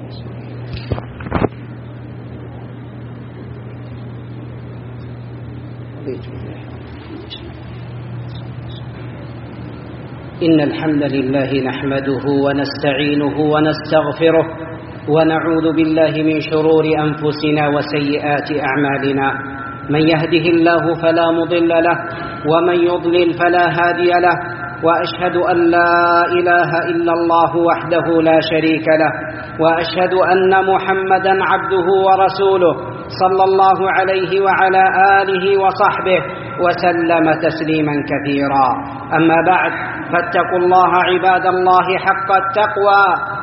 إن الحمد لله نحمده ونستعينه ونستغفره ونعوذ بالله من شرور أنفسنا وسيئات أعمالنا. من يهده الله فلا مضل له ومن يضلل فلا هادي له، وأشهد أن لا إله إلا الله وحده لا شريك له، وأشهد أن محمدا عبده ورسوله صلى الله عليه وعلى آله وصحبه وسلم تسليما كثيرا. أما بعد، فاتقوا الله عباد الله حق التقوى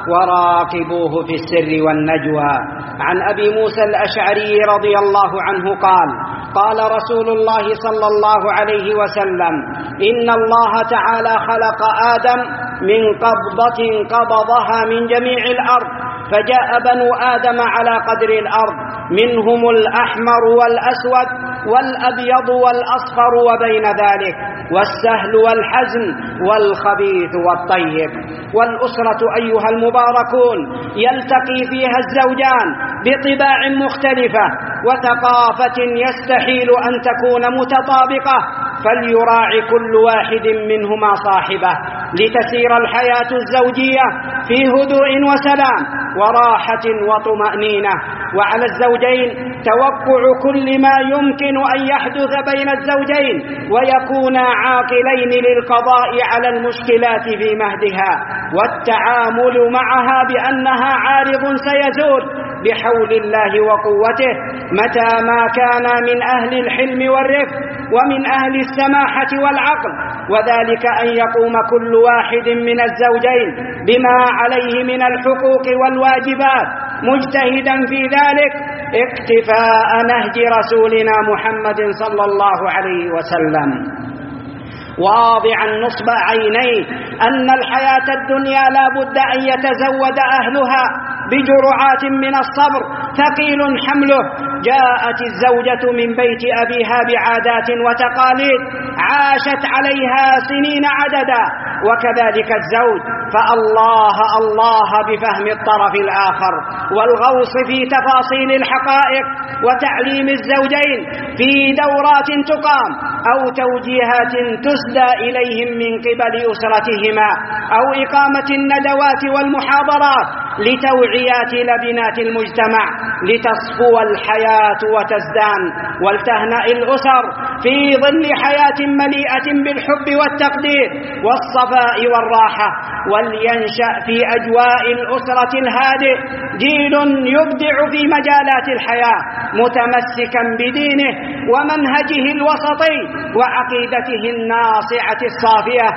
وراقبوه في السر والنجوى. عن أبي موسى الأشعري رضي الله عنه قال: قال رسول الله صلى الله عليه وسلم: إن الله تعالى خلق آدم من قبضة قبضها من جميع الأرض، فجاء بنو آدم على قدر الأرض، منهم الأحمر والأسود والأبيض والأصفر وبين ذلك، والسهل والحزن والخبيث والطيب. والأسرة أيها المباركون يلتقي فيها الزوجان بطباع مختلفة وثقافة يستحيل أن تكون متطابقة، فليراعي كل واحد منهما صاحبه لتسير الحياة الزوجية في هدوء وسلام وراحة وطمأنينة. وعلى الزوجين توقع كل ما يمكن أن يحدث بين الزوجين، ويكونا عاقلين للقضاء على المشكلات في مهدها، والتعامل معها بأنها عارض سيزول بحول الله وقوته متى ما كان من أهل الحلم والرفق ومن أهل السماحة والعقل، وذلك أن يقوم كل واحد من الزوجين بما عليه من الحقوق والواجبات، مجتهدا في ذلك اقتفاء نهج رسولنا محمد صلى الله عليه وسلم، واضعا نصب عينيه أن الحياة الدنيا لا بد أن يتزود أهلها بجرعات من الصبر ثقيل حمله. جاءت الزوجة من بيت أبيها بعادات وتقاليد عاشت عليها سنين عددا، وكذلك الزوج، فالله الله بفهم الطرف الآخر والغوص في تفاصيل الحقائق، وتعليم الزوجين في دورات تقام أو توجيهات تسدى إليهم من قبل أسرتهما، أو إقامة الندوات والمحاضرات لتوعيات لبنات المجتمع لتصفو الحياة وتزدان ولتهنأ الأسر في ظل حياة مليئة بالحب والتقدير والصفاء والراحة. ولينشأ في أجواء الأسرة الهادئ جيل يبدع في مجالات الحياة، متمسكا بدينه ومنهجه الوسطي وعقيدته الناصعة الصافية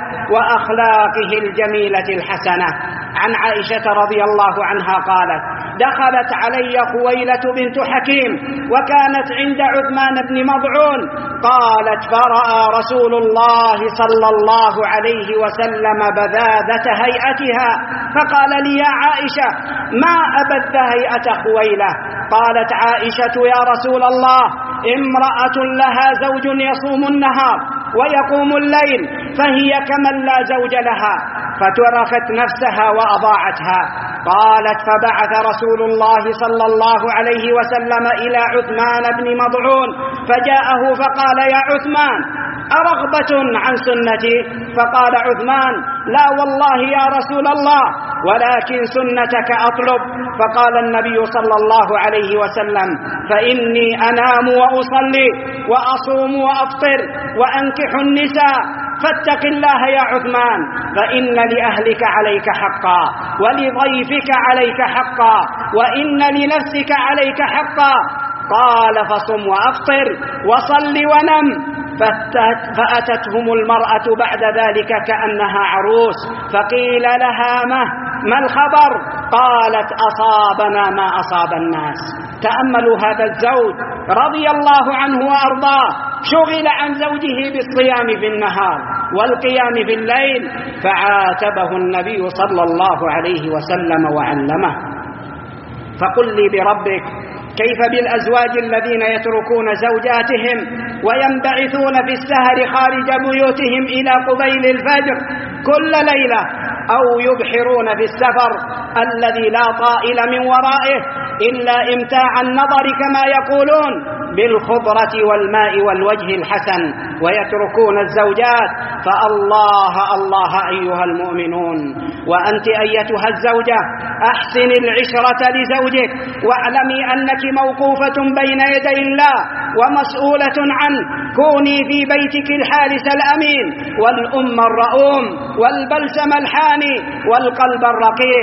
وأخلاقه الجميلة الحسنة. عن عائشة رضي الله عنها قالت: دخلت علي خويلة بنت حكيم وكانت عند عثمان بن مضعون، قالت: فرأى رسول الله صلى الله عليه وسلم بذاذة هيئتها، فقال لي: يا عائشة، ما أبذ هيئة خويلة؟ قالت عائشة: يا رسول الله، امرأة لها زوج يصوم النهار ويقوم الليل، فهي كمن لا زوج لها، فتركت نفسها وأضاعتها. قالت: فبعث رسول الله صلى الله عليه وسلم إلى عثمان بن مضعون فجاءه فقال: يا عثمان، أرغبة عن سنتي؟ فقال عثمان: لا والله يا رسول الله، ولكن سنتك أطلب. فقال النبي صلى الله عليه وسلم: فإني أنام وأصلي وأصوم وأفطر وأنكح النساء، فاتق الله يا عثمان، فإن لأهلك عليك حقا، ولضيفك عليك حقا، وإن لنفسك عليك حقا. قال: فصم وأفطر وصل ونم. فأتتهم المرأة بعد ذلك كأنها عروس، فقيل لها: ما الخبر؟ قالت: أصابنا ما أصاب الناس. تأملوا هذا الزوج رضي الله عنه وأرضاه، شغل عن زوجه بالصيام في النهار والقيام في الليل، فعاتبه النبي صلى الله عليه وسلم وعلمه. فقل لي بربك، كيف بالأزواج الذين يتركون زوجاتهم وينبعثون في السهر خارج بيوتهم إلى قبيل الفجر كل ليلة، أو يبحرون في السفر الذي لا طائل من ورائه إلا إمتاع النظر كما يقولون بالخضرة والماء والوجه الحسن، ويتركون الزوجات. فالله الله أيها المؤمنون. وأنت أيتها الزوجة أحسن العشرة لزوجك، واعلمي أنك موقوفة بين يدي الله ومسؤولة عنه. كوني في بيتك الحارس الأمين والأم الرؤوم والبلسم الحاني والقلب الرقيق.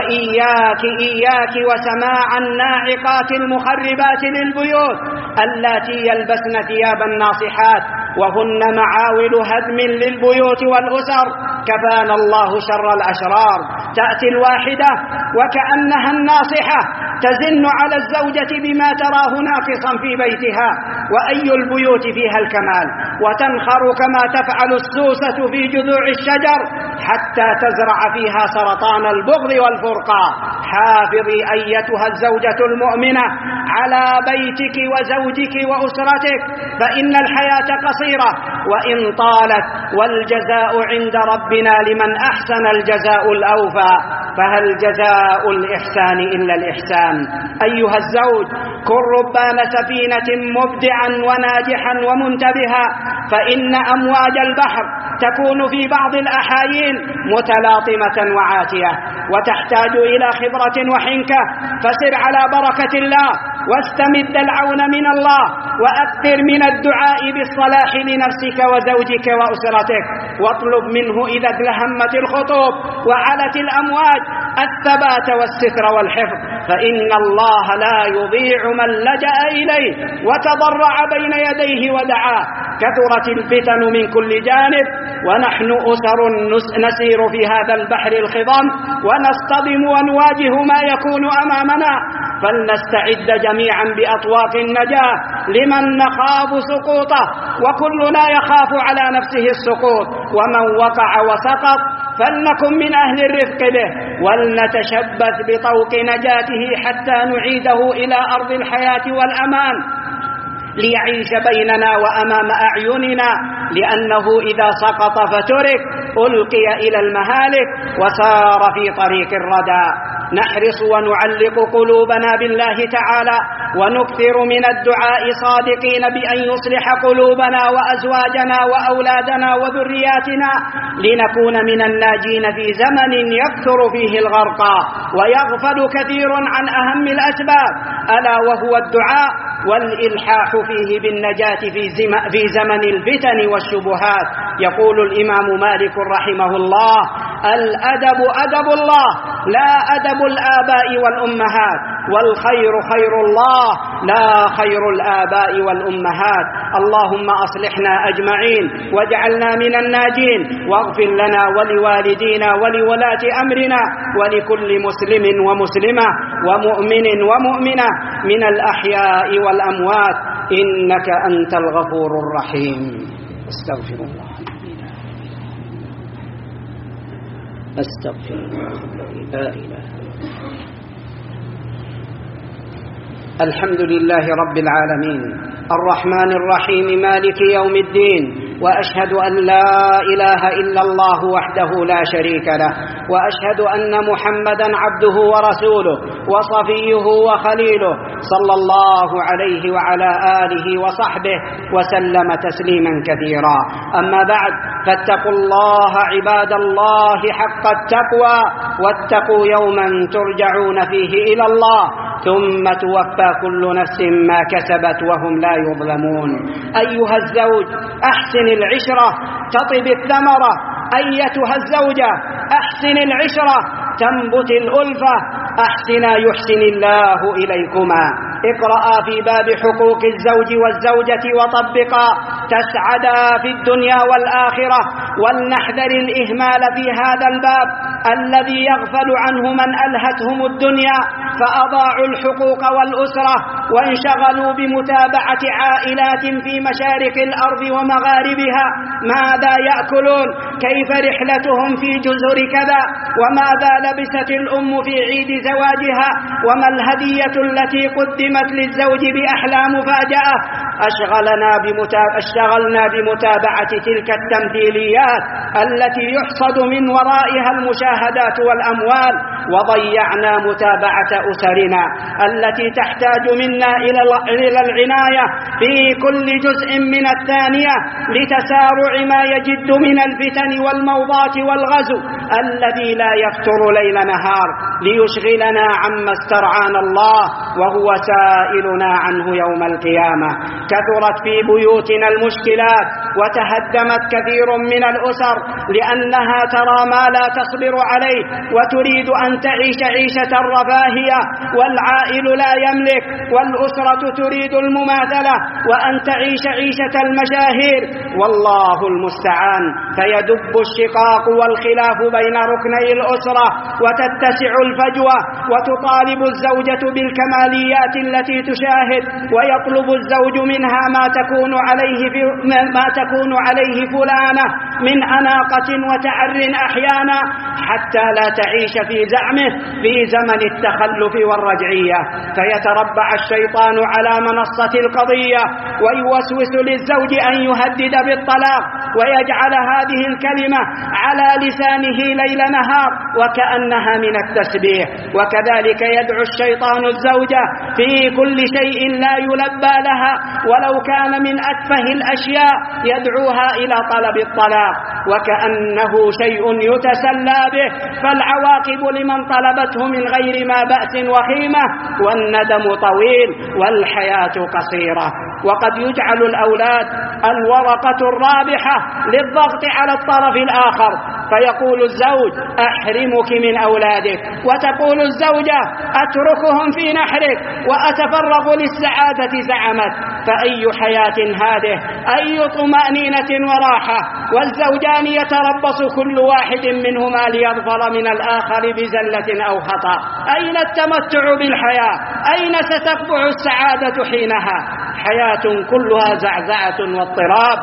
وإياك وسماع الناعقات المخربات للبيوت اللاتي يلبسن ثياب الناصحات، وهن معاول هدم للبيوت والأسر. كفانا الله شر الأشرار. تأتي الواحدة وكأنها الناصحة تزن على الزوجة بما تراه ناقصا في بيتها، وأي البيوت فيها الكمال، وتنخر كما تفعل السوسة في جذوع الشجر حتى تزرع فيها سرطان البغض والفرقة. حافظي أيتها الزوجة المؤمنة على بيتك وزوجك وأسرتك، فإن الحياة قصيرة وإن طالت، والجزاء عند ربنا لمن أحسن الجزاء الأوفى. فهل جزاء الإحسان إلا الإحسان؟ أيها الزوج، كن ربان سفينة مبدعا وناجحا ومنتبها، فإن أمواج البحر تكون في بعض الأحايين متلاطمة وعاتية، وتحتاج إلى خبرة وحنكة. فسر على بركة الله، واستمد العون من الله، وأكثر من الدعاء بالصلاح لنفسك وزوجك وأسرتك. واطلب منه إذا ازدحمت الخطوب وعلت الأمواج الثبات والستر والحفظ، فإن الله لا يضيع من لجأ إليه وتضرع بين يديه ودعاه. كثرت الفتن من كل جانب، ونحن أسر نسير في هذا البحر الخضم ونصطدم ونواجه ما يكون أمامنا. فلنستعد جميعا بأطواق النجاة لمن نخاف سقوطه، وكلنا يخاف على نفسه السقوط، ومن وقع وسقط فلنكن من أهل الرفق به، ولنتشبث بطوق نجاته حتى نعيده إلى أرض الحياة والأمان، ليعيش بيننا وأمام أعيننا، لأنه إذا سقط فترك ألقي إلى المهالك وسار في طريق الردى. نحرص ونعلق قلوبنا بالله تعالى، ونكثر من الدعاء صادقين بأن يصلح قلوبنا وأزواجنا وأولادنا وذرياتنا، لنكون من الناجين في زمن يكثر فيه الغرق ويغفل كثير عن أهم الأسباب، ألا وهو الدعاء والإلحاح فيه بالنجاة في زمن الفتن والشبهات. يقول الإمام مالك رحمه الله: الأدب أدب الله، لا أدب الآباء والأمهات، والخير خير الله، لا خير الآباء والأمهات. اللهم أصلحنا أجمعين واجعلنا من الناجين، واغفر لنا ولوالدينا ولولاة أمرنا ولكل مسلم ومسلمة ومؤمن ومؤمنة من الأحياء والأموات، إنك أنت الغفور الرحيم. استغفر الله. أستغفر الله. لا إله. الحمد لله رب العالمين، الرحمن الرحيم، مالك يوم الدين، وأشهد أن لا إله إلا الله وحده لا شريك له، وأشهد أن محمدا عبده ورسوله وصفيه وخليله، صلى الله عليه وعلى آله وصحبه وسلم تسليما كثيرا. أما بعد، فاتقوا الله عباد الله حق التقوى، واتقوا يوما ترجعون فيه إلى الله، ثم توفى كل نفس ما كسبت وهم لا يظلمون. أيها الزوج، أحسن العشرة تطب الثمرة. أيتها الزوجة، أحسن العشرة تنبت الألفة. أحسنا يحسن الله إليكما. اقرأا في باب حقوق الزوج والزوجة وطبقا، تسعدا في الدنيا والآخرة. ولنحذر الإهمال في هذا الباب الذي يغفل عنه من ألهتهم الدنيا فأضاعوا الحقوق والأسرة، وانشغلوا بمتابعة عائلات في مشارق الأرض ومغاربها. ماذا يأكلون؟ كيف رحلتهم في جزر كذا؟ وماذا لبست الأم في عيد زواجها؟ وما الهدية التي قدمت للزوج بأحلى مفاجأة؟ اشتغلنا بمتابعة تلك التمثيليات التي يحصد من ورائها المشاهدات والأموال، وضيعنا متابعة أسرنا التي تحتاج منا إلى العناية في كل جزء من الثانية لتسارع ما يجد من الفتن والموضات والغزو الذي لا يفتر ليل نهار ليشغلنا عما استرعانا الله وهو سائلنا عنه يوم القيامة. كثرت في بيوتنا المشكلات وتهدمت كثير من الأسر لأنها ترى ما لا تصبر عليه وتريد أن تعيش عيشة الرفاهية، والعائل لا يملك والأسرة تريد المماثلة وأن تعيش عيشة المشاهير، والله المستعان. فيدب الشقاق والخلاف بين ركني الأسرة وتتسع الفجوة، وتطالب الزوجة بالكماليات التي تشاهد، ويطلب الزوج منها ما تكون عليه فلانة من أناقة وتعر أحيانا، حتى لا تعيش في زعمه في زمن التخلف والرجعية. فيتربع الشيطان على منصة القضية ويوسوس للزوج أن يهدد بالطلاق ويجعل هذه الكلمة على لسانه ليل نهار وكأنها من التسبيح. وكذلك يدعو الشيطان الزوجة في كل شيء لا يلبى لها ولو كان من أتفه الأشياء يدعوها إلى طلب الطلاق وكأنه شيء يتسلى به، فالعواقب لمن طلبته من غير ما بأس وخيمة، والندم طويل والحياة قصيرة. وقد يجعل الأولاد الورقة الرابحة للضغط على الطرف الآخر، فيقول الزوج أحرمك من أولادك، وتقول الزوجة أتركهم في نحرك وأتفرغ للسعادة زعمت. فأي حياة هذه؟ أي طمأنينة وراحة؟ والزوجان يتربص كل واحد منهما ليظفر من الآخر بزلة أو خطأ. أين التمتع بالحياة؟ أين ستقبع السعادة حينها؟ حياة كلها زعزعة واضطراب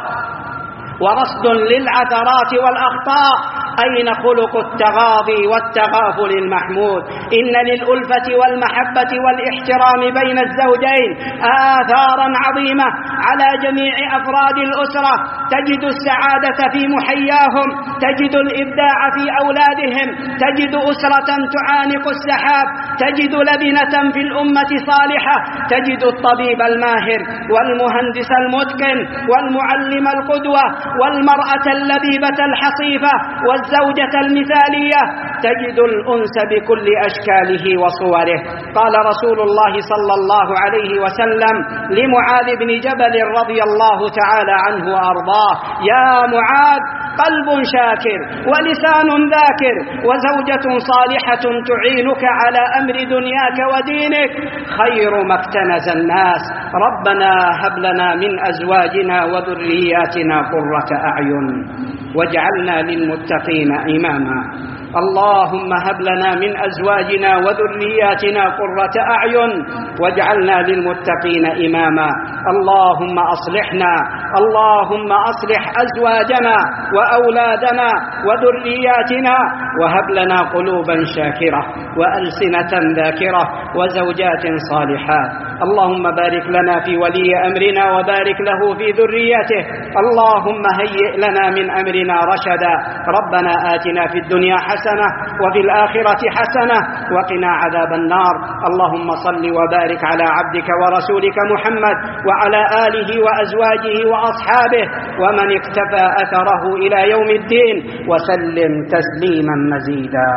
ورصد للعثرات والأخطاء. أين خلق التغاضي والتغافل المحمود؟ إن للألفة والمحبة والاحترام بين الزوجين آثارا عظيمة على جميع أفراد الأسرة. تجد السعادة في محياهم، تجد الإبداع في أولادهم، تجد أسرة تعانق السحاب، تجد لبنة في الأمة صالحة، تجد الطبيب الماهر والمهندس المتقن والمعلم القدوة والمرأة اللبيبة الحصيفة والزوجة المثالية، تجد الأنس بكل أشكاله وصوره. قال رسول الله صلى الله عليه وسلم لمعاذ بن جبل رضي الله تعالى عنه وأرضاه: يا معاذ، قلب شاكر ولسان ذاكر وزوجة صالحة تعينك على أمر دنياك ودينك خير ما اكتنز الناس. ربنا هب لنا من أزواجنا وذرياتنا قرة أعين واجعلنا للمتقين إماما. اللهم هب لنا من أزواجنا وذرياتنا قرة أعين واجعلنا للمتقين إماما. اللهم أصلحنا، اللهم أصلح أزواجنا وأولادنا وذرياتنا، وهب لنا قلوبا شاكرة وألسنة ذاكرة وزوجات صالحات. اللهم بارك لنا في ولي أمرنا وبارك له في ذريته. اللهم هيئ لنا من أمرنا رشدا. ربنا آتنا في الدنيا حسنة وفي الآخرة حسنة وقنا عذاب النار. اللهم صل وبارك على عبدك ورسولك محمد وعلى آله وأزواجه وأصحابه ومن اقتفى أثره إلى يوم الدين وسلم تسليما مزيدا.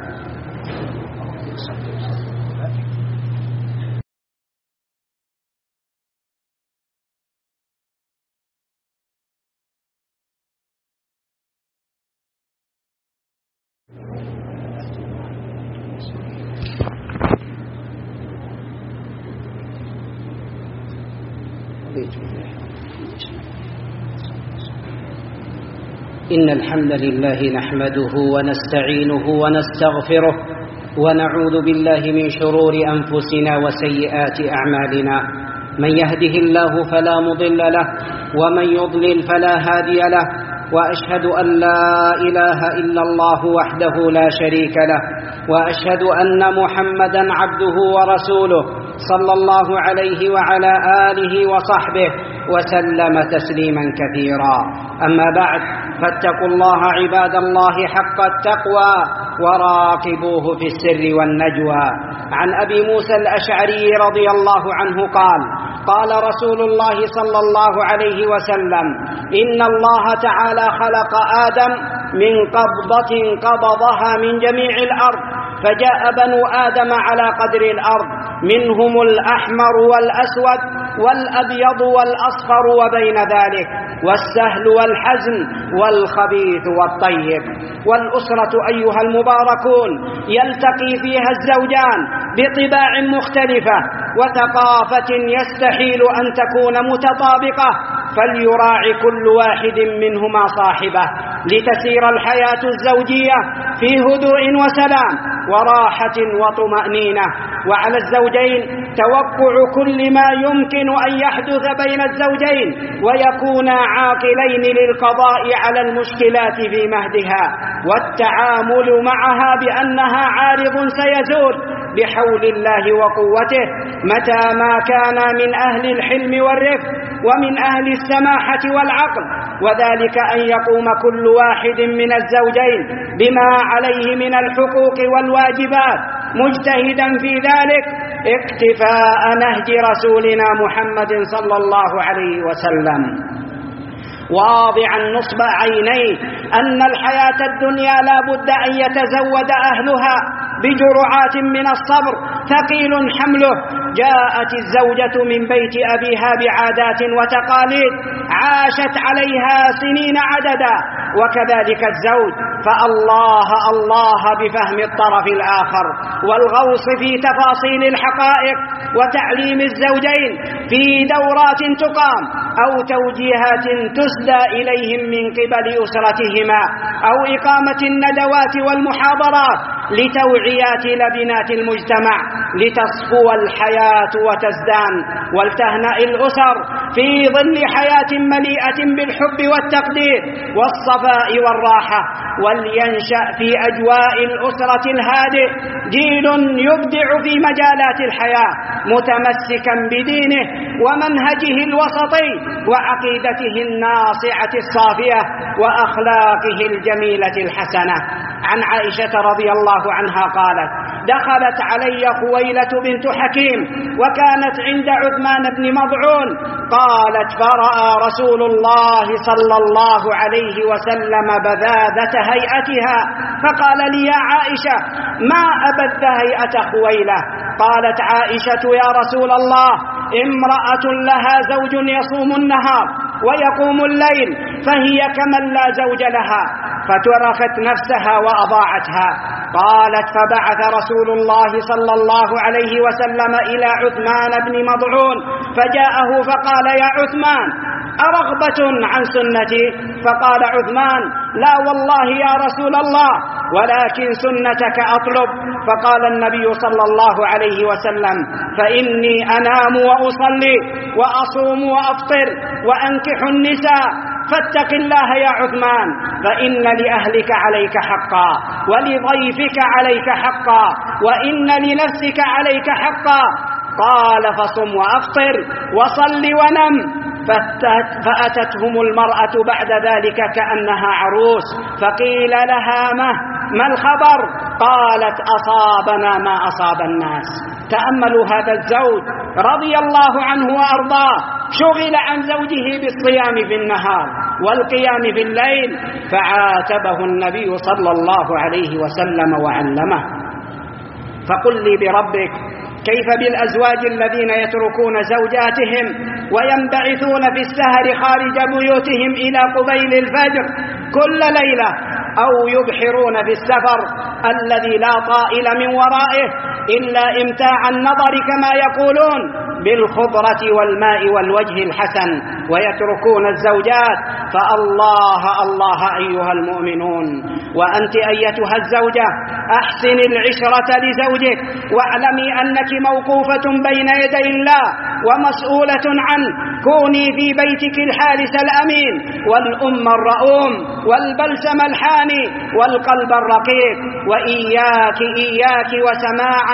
إن الحمد لله نحمده ونستعينه ونستغفره ونعوذ بالله من شرور أنفسنا وسيئات أعمالنا. من يهده الله فلا مضل له ومن يضلل فلا هادي له، وأشهد أن لا إله إلا الله وحده لا شريك له، وأشهد أن محمدا عبده ورسوله. صلى الله عليه وعلى آله وصحبه وسلم تسليما كثيرا. أما بعد، فاتقوا الله عباد الله حق التقوى وراقبوه في السر والنجوى. عن أبي موسى الأشعري رضي الله عنه قال: قال رسول الله صلى الله عليه وسلم: إن الله تعالى خلق آدم من قبضة قبضها من جميع الأرض، فجاء بنو آدم على قدر الأرض، منهم الأحمر والأسود والأبيض والأصفر وبين ذلك، والسهل والحزن والخبيث والطيب. والأسرة أيها المباركون يلتقي فيها الزوجان بطباع مختلفة وثقافة يستحيل أن تكون متطابقة، فليراعي كل واحد منهما صاحبه لتسير الحياة الزوجية في هدوء وسلام وراحة وطمأنينة. وعلى الزوجين توقع كل ما يمكن أن يحدث بين الزوجين ويكونا عاقلين للقضاء على المشكلات في مهدها، والتعامل معها بأنها عارض سيزول بحول الله وقوته متى ما كان من أهل الحلم والرفق ومن أهل السماحة والعقل، وذلك أن يقوم كل واحد من الزوجين بما عليه من الحقوق والواجبات مجتهدا في ذلك اقتفاء نهج رسولنا محمد صلى الله عليه وسلم، واضعا نصب عينيه أن الحياة الدنيا لا بد أن يتزود أهلها بجرعات من الصبر ثقيل حمله. جاءت الزوجة من بيت أبيها بعادات وتقاليد عاشت عليها سنين عددا، وكذلك الزوج، فالله الله بفهم الطرف الآخر والغوص في تفاصيل الحقائق وتعليم الزوجين في دورات تقام أو توجيهات تسدى إليهم من قبل أسرتهما أو إقامة الندوات والمحاضرات لتوعيات لبنات المجتمع لتصفو الحياة وتزدان ولتهنأ الأسر في ظل حياة مليئة بالحب والتقدير والصفاء والراحة، ولينشأ في أجواء الأسرة الهادئ جيل يبدع في مجالات الحياة متمسكا بدينه ومنهجه الوسطي وعقيدته الناصعة الصافية وأخلاقه الجميلة الحسنة. عن عائشة رضي الله عنها قالت: دخلت علي خويلة بنت حكيم وكانت عند عثمان بن مضعون، قالت: فرأى رسول الله صلى الله عليه وسلم بذاذة هيئتها فقال لي: يا عائشة، ما أبذ هيئة خويلة؟ قالت عائشة: يا رسول الله، امرأة لها زوج يصوم النهار ويقوم الليل، فهي كمن لا زوج لها، فتركت نفسها وأضاعتها. قالت: فبعث رسول الله صلى الله عليه وسلم إلى عثمان بن مضعون فجاءه فقال: يا عثمان، أرغبة عن سنتي؟ فقال عثمان: لا والله يا رسول الله، ولكن سنتك أطلب. فقال النبي صلى الله عليه وسلم: فإني أنام وأصلي وأصوم وأفطر وأنكح النساء، فاتق الله يا عثمان، فإن لأهلك عليك حقا، ولضيفك عليك حقا، وإن لنفسك عليك حقا. قال: فصم وأفطر وصل ونم. فأتتهم المرأة بعد ذلك كأنها عروس، فقيل لها: ما الخبر؟ قالت: أصابنا ما أصاب الناس. تأملوا هذا الزوج رضي الله عنه وأرضاه، شغل عن زوجه بالصيام في النهار والقيام في الليل، فعاتبه النبي صلى الله عليه وسلم وعلمه. فقل لي بربك، كيف بالأزواج الذين يتركون زوجاتهم وينبعثون في السهر خارج بيوتهم إلى قبيل الفجر كل ليلة، أو يبحرون في السفر الذي لا طائل من ورائه إلا إمتاع النظر كما يقولون بالخضرة والماء والوجه الحسن، ويتركون الزوجات؟ فالله الله أيها المؤمنون. وأنت أيتها الزوجة أحسن العشرة لزوجك، واعلمي أنك موقوفة بين يدي الله ومسؤولة عنه. كوني في بيتك الحارس الأمين والأم الرؤوم والبلسم الحاني والقلب الرقيق، وإياك وسماع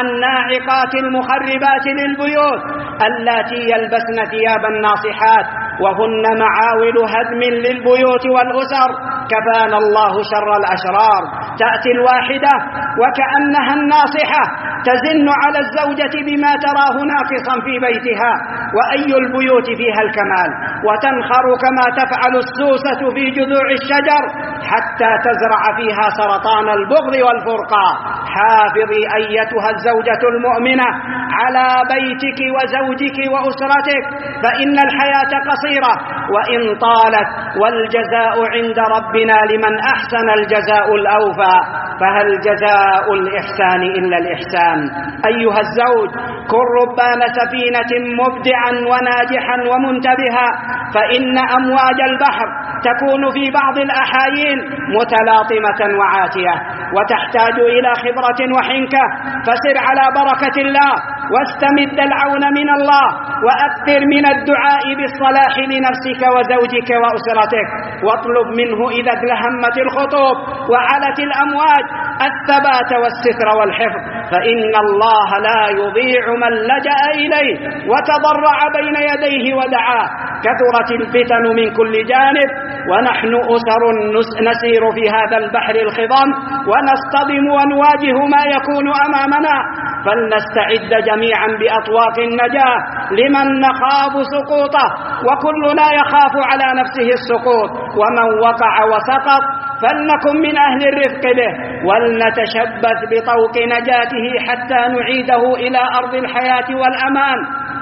الناعقات المخربات للبيوت اللاتي يلبسن ثياب الناصحات وهن معاول هدم للبيوت والأسر. كفانا الله شر الأشرار. تأتي الواحدة وكأنها الناصحة تزن على الزوجة بما تراه ناقصا في بيتها، وأي البيوت فيها الكمال، وتنخر كما تفعل السوسة في جذوع الشجر حتى تزرع فيها سرطان البغض والفرقة. حافظي أيتها الزوجة المؤمنة على بيتك وزوجك وأسرتك، فإن الحياة قصيرة وإن طالت، والجزاء عند ربنا لمن أحسن الجزاء الأوفى، فهل جزاء الإحسان إلا الإحسان. أيها الزوج، كن ربان سفينة مبدعا وناجحا ومنتبها، فإن أمواج البحر تكون في بعض الأحايين متلاطمة وعاتية وتحتاج إلى خبرة وحنكة. فسر على بركة الله واستمد العون من الله، وأكثر من الدعاء بالصلاح لنفسك وزوجك وأسرتك، واطلب منه إذا ازدحمت الخطوب وعلت الأمواج الثبات والستر والحفظ، فإن الله لا يضيع من لجأ إليه وتضرع بين يديه ودعاه. كثرت الفتن من كل جانب، ونحن أسر نسير في هذا البحر الخضم ونصطدم ونواجه ما يكون أمامنا، فلنستعد جميعا بأطواق النجاة لمن نخاف سقوطه، وكلنا يخاف على نفسه السقوط، ومن وقع وسقط فلنكن من أهل الرفق به، ولنتشبث بطوق نجاته حتى نعيده إلى أرض الحياة والأمان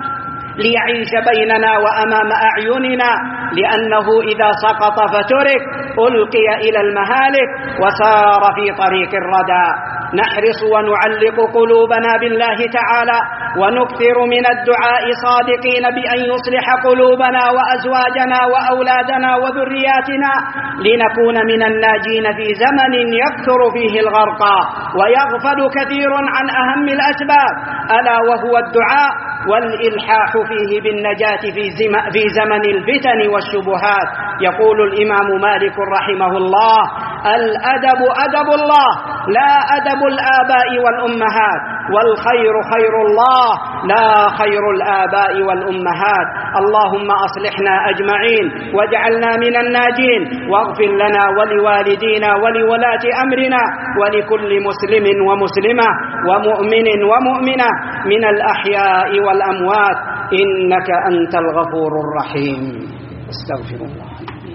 ليعيش بيننا وأمام أعيننا، لأنه إذا سقط فترك ألقي إلى المهالك وسار في طريق الردى. نحرص ونعلق قلوبنا بالله تعالى، ونكثر من الدعاء صادقين بأن يصلح قلوبنا وأزواجنا وأولادنا وذرياتنا، لنكون من الناجين في زمن يكثر فيه الغرق ويغفل كثير عن أهم الأسباب، ألا وهو الدعاء والإلحاح فيه بالنجاة في زمن الفتن والشبهات. يقول الإمام مالك رحمه الله: الأدب أدب الله لا أدب الآباء والأمهات، والخير خير الله لا خير الآباء والأمهات. اللهم أصلحنا أجمعين واجعلنا من الناجين، واغفر لنا ولوالدينا ولولاة أمرنا ولكل مسلم ومسلمة ومؤمن ومؤمنة من الأحياء والأموات، إنك أنت الغفور الرحيم. استغفر الله.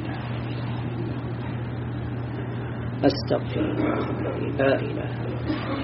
أستغفر الله. لا إله إلا الله.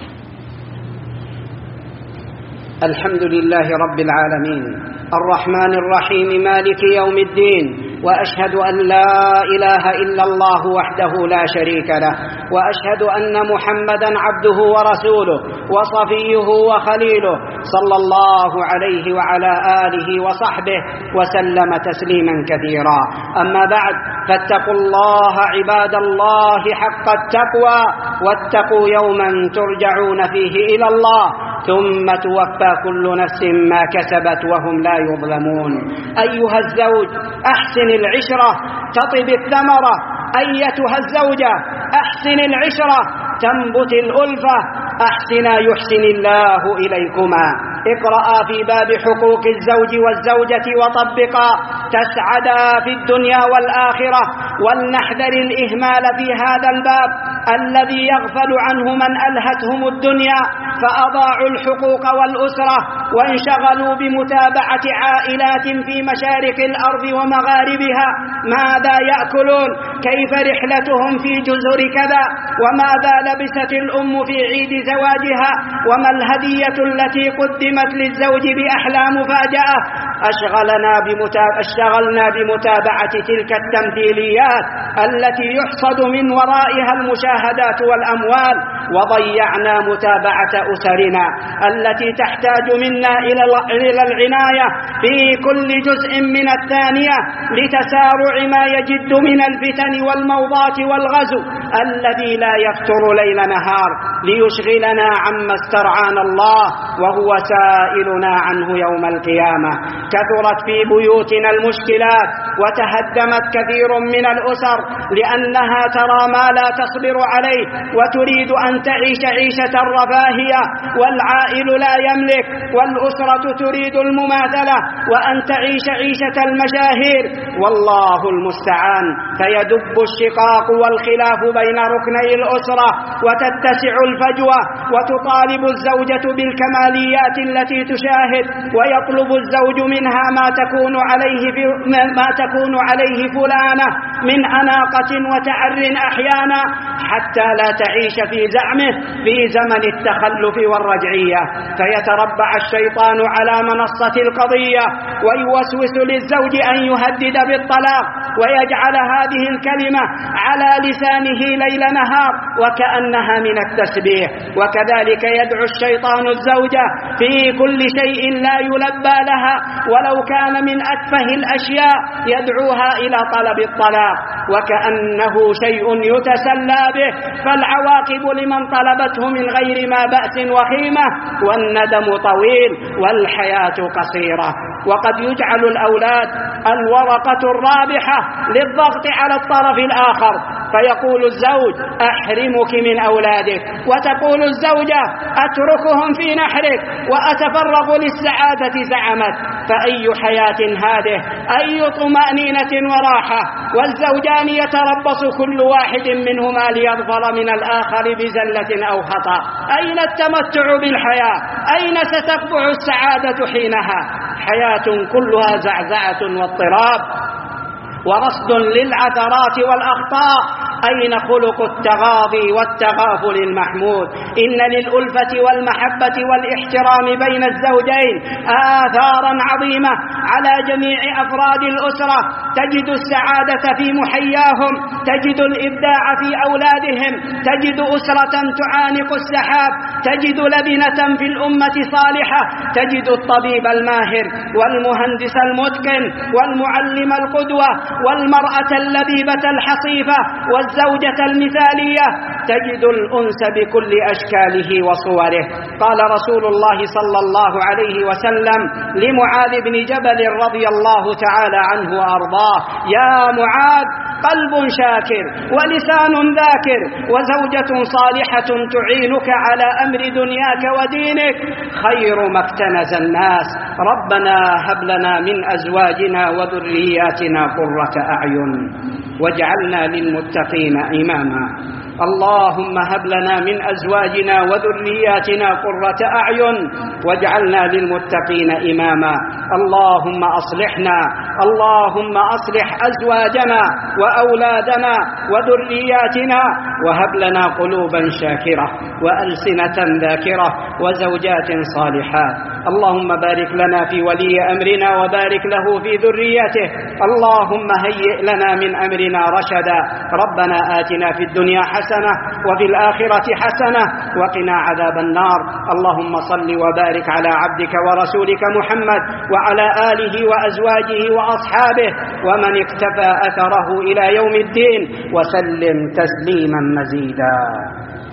الحمد لله رب العالمين الرحمن الرحيم مالك يوم الدين، وأشهد أن لا إله إلا الله وحده لا شريك له، وأشهد أن محمدا عبده ورسوله وصفيه وخليله، صلى الله عليه وعلى آله وصحبه وسلم تسليما كثيرا. أما بعد، فاتقوا الله عباد الله حق التقوى، واتقوا يوما ترجعون فيه إلى الله ثم توفى كل نفس ما كسبت وهم لا يظلمون. أيها الزوج، أحسن العشرة تطب الثمرة. أيتها الزوجة، أحسن العشرة تنبت الألفة. أحسنا يحسن الله إليكما. اقرأا في باب حقوق الزوج والزوجة وطبقا تسعدا في الدنيا والآخرة، ولنحذر الإهمال في هذا الباب الذي يغفل عنه من ألهتهم الدنيا فأضاعوا الحقوق والأسرة، وانشغلوا بمتابعة عائلات في مشارق الأرض ومغاربها. ماذا يأكلون؟ كيف رحلتهم في جزر كذا؟ وماذا لبست الأم في عيد زواجها؟ وما الهدية التي قدمت للزوج بأحلى مفاجأة؟ اشتغلنا بمتابعة تلك التمثيليات التي يحصد من ورائها المشاهدات والأموال، وضيعنا متابعة أسرنا التي تحتاج منا إلى العناية في كل جزء من الثانية لتسارع ما يجد من الفتن والموضات والغزو الذي لا يفتر ليل نهار ليشغلنا عما استرعانا الله وهو سائلنا عنه يوم القيامة. كثرت في بيوتنا المشكلات، وتهدمت كثير من الأسر لأنها ترى ما لا تصبر عليه وتريد أن أن تعيش عيشة الرفاهية والعائل لا يملك والأسرة تريد المماثلة وأن تعيش عيشة المشاهير، والله المستعان. فيدب الشقاق والخلاف بين ركني الأسرة وتتسع الفجوة، وتطالب الزوجة بالكماليات التي تشاهد، ويطلب الزوج منها ما تكون عليه فلانة من أناقة وتعر أحيانا، حتى لا تعيش في زعمه في زمن التخلف والرجعية. فيتربع الشيطان على منصة القضية ويوسوس للزوج أن يهدد بالطلاق، ويجعل هذه الكلمة على لسانه ليل نهار وكأنها من التسبيح. وكذلك يدعو الشيطان الزوجة في كل شيء لا يلبى لها، ولو كان من أتفه الأشياء يدعوها إلى طلب الطلاق وكأنه شيء يتسلى به، فالعواقب لمن طلبته من غير ما بأس وخيمة، والندم طويل والحياة قصيرة. وقد يجعل الأولاد الورقة الرابحة للضغط على الطرف الآخر، فيقول الزوج أحرمك من أولادك، وتقول الزوجة أتركهم في نحرك وأتفرغ للسعادة زعمت. فأي حياة هذه؟ أي طمأنينة وراحة؟ والزوجان يتربص كل واحد منهما ليظفر من الآخر بزلة أو خطأ. أين التمتع بالحياة؟ أين ستقبع السعادة حينها؟ حياة كلها زعزعة واضطراب ورصد للعثرات والأخطاء. أين خلق التغاضي والتغافل المحمود؟ إن للألفة والمحبة والاحترام بين الزوجين آثارا عظيمة على جميع أفراد الأسرة. تجد السعادة في محياهم، تجد الإبداع في أولادهم، تجد أسرة تعانق السحاب، تجد لبنة في الأمة صالحة، تجد الطبيب الماهر والمهندس المتقن والمعلم القدوة والمرأة اللبيبة الحصيفة والزوجة المثالية، تجد الأنس بكل أشكاله وصوره. قال رسول الله صلى الله عليه وسلم لمعاذ بن جبل رضي الله تعالى عنه وأرضاه: يا معاذ، قلب شاكر ولسان ذاكر وزوجة صالحة تعينك على أمر دنياك ودينك خير ما اكتنز الناس. ربنا هب لنا من أزواجنا وذرياتنا قرة أعين واجعلنا للمتقين إماما. اللهم هب لنا من أزواجنا وذرياتنا قرة أعين واجعلنا للمتقين إماما. اللهم أصلحنا، اللهم أصلح أزواجنا وأولادنا وذرياتنا، وهب لنا قلوبا شاكرة وألسنة ذاكرة وزوجات صالحات. اللهم بارك لنا في ولي أمرنا وبارك له في ذريته. اللهم هيئ لنا من أمرنا رشدا. ربنا آتنا في الدنيا حسنة وفي الآخرة حسنة وقنا عذاب النار. اللهم صل وبارك على عبدك ورسولك محمد وعلى آله وأزواجه وأصحابه ومن اقتفى أثره إلى يوم الدين وسلم تسليما مزيدا.